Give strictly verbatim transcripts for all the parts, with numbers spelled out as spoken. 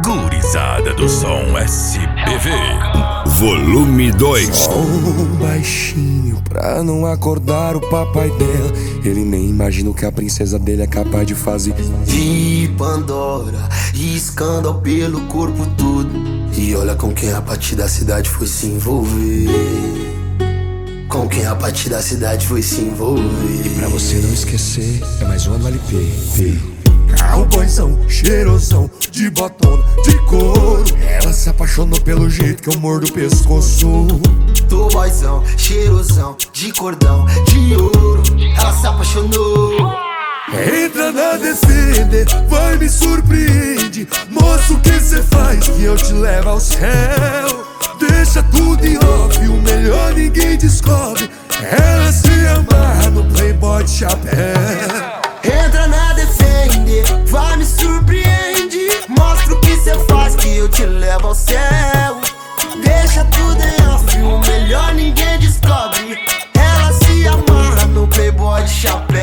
Gurizada do som S B V Volume dois. Som baixinho pra não acordar o papai dela. Ele nem imagina o que a princesa dele é capaz de fazer. E Pandora, e escândalo pelo corpo todo. E olha com quem a partir da cidade foi se envolver. Com quem a partir da cidade foi se envolver. E pra você não esquecer, é mais uma no L P. Cowboyzão, cheirosão, de botona, de couro. Ela se apaixonou pelo jeito que eu mordo o pescoço. Tô boyzão, cheirosão, de cordão, de ouro. Ela se apaixonou. Entra na Defender, vai me surpreende. Mostra o que cê faz que eu te levo ao céu. Deixa tudo em off, o melhor ninguém descobre. Ela se amarra no Playboy de chapéu. Entra na Defender, vai me surpreende. Mostra o que cê faz que eu te levo ao céu. Deixa tudo em off, o melhor ninguém descobre. Ela se amarra no Playboy de chapéu.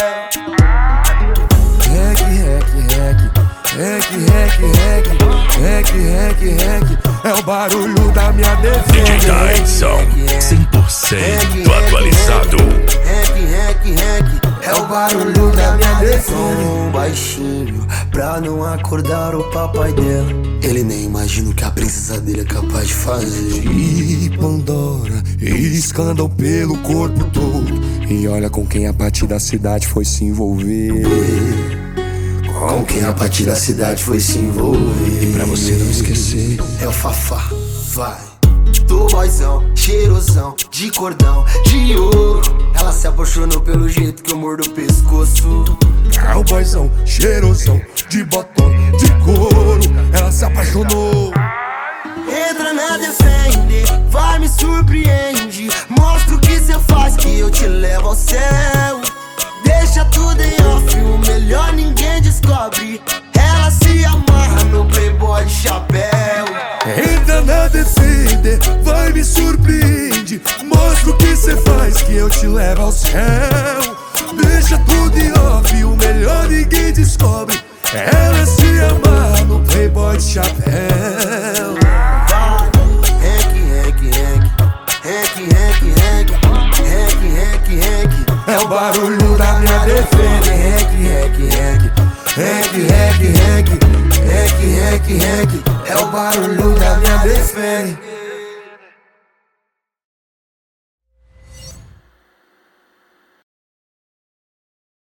Rec, rec, rec, rec, rec, rec, rec, rec, rec. É o barulho da minha Defender. D J da edição cem por cento atualizado. Rec, rec, rec. É o barulho da minha Defender. Som baixinho pra não acordar o papai dela. Ele nem imagina o que a princesa dele é capaz de fazer. E Pandora, e escândalo pelo corpo todo. E olha com quem a partir da cidade foi se envolver. Com quem a partir da cidade foi se envolver. E pra você não esquecer, é o Fafá, vai. Tô boyzão, cheirosão, de cordão, de ouro. Ela se apaixonou pelo jeito que eu mordo o pescoço. cowboyzão, cheirosão, de botona, de couro. Ela se apaixonou. Entra na Defender, vai me surpreende. Mostra o que cê faz que eu te levo ao céu. Deixa tudo em off, o melhor ninguém descobre. Ela se amarra no Playboy de chapéu. Entra na Defender, vai me surpreende. Mostra o que cê faz que eu te levo ao céu.